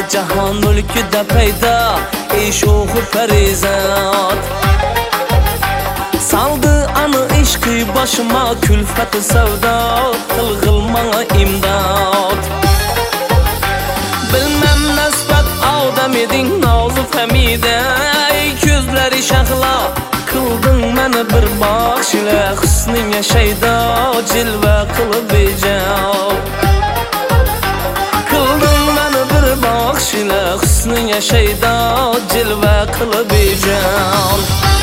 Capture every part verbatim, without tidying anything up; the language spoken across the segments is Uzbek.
jahon mulkida paydo ey sho'xi farizat. Saldı anı ishqi boshima kulfati savdo, qilg'il manga imdod. Bilmem nisbat odam eding nozu famida, ey ko'zlari shahlo qilding meni bir baxshila, husning yashaydo jilva qilib ijod. Qilding meni bir baxshila, husning yashaydo jilva qilib ijod.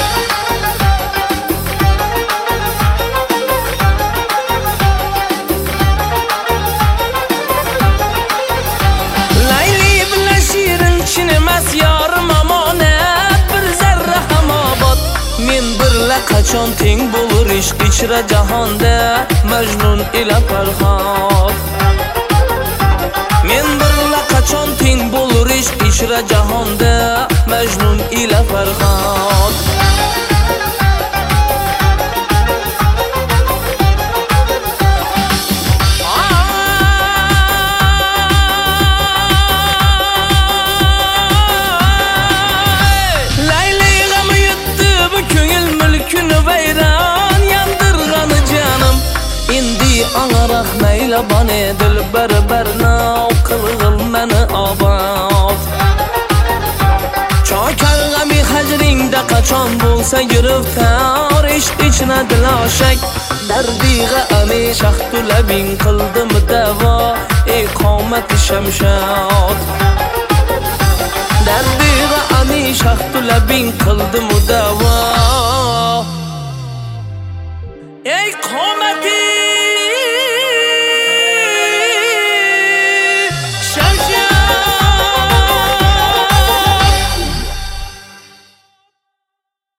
Qachon teng bo'lur ishq ichra jahonda Majnun ila Farhod. Men birla qachon teng bo'lur ishq ichra jahonda Majnun ila Farhod. Angaraq mayla bane dilbar barnav, qilg'il meni obod. Chokar g'ami hajringda qachon bo'lsa giriftor, ishq ichna diloshak dardig'a ami shaxtu labing qildim davo, ey qomat shamshod. Dardig'a ami shaxtu labing qildim davo,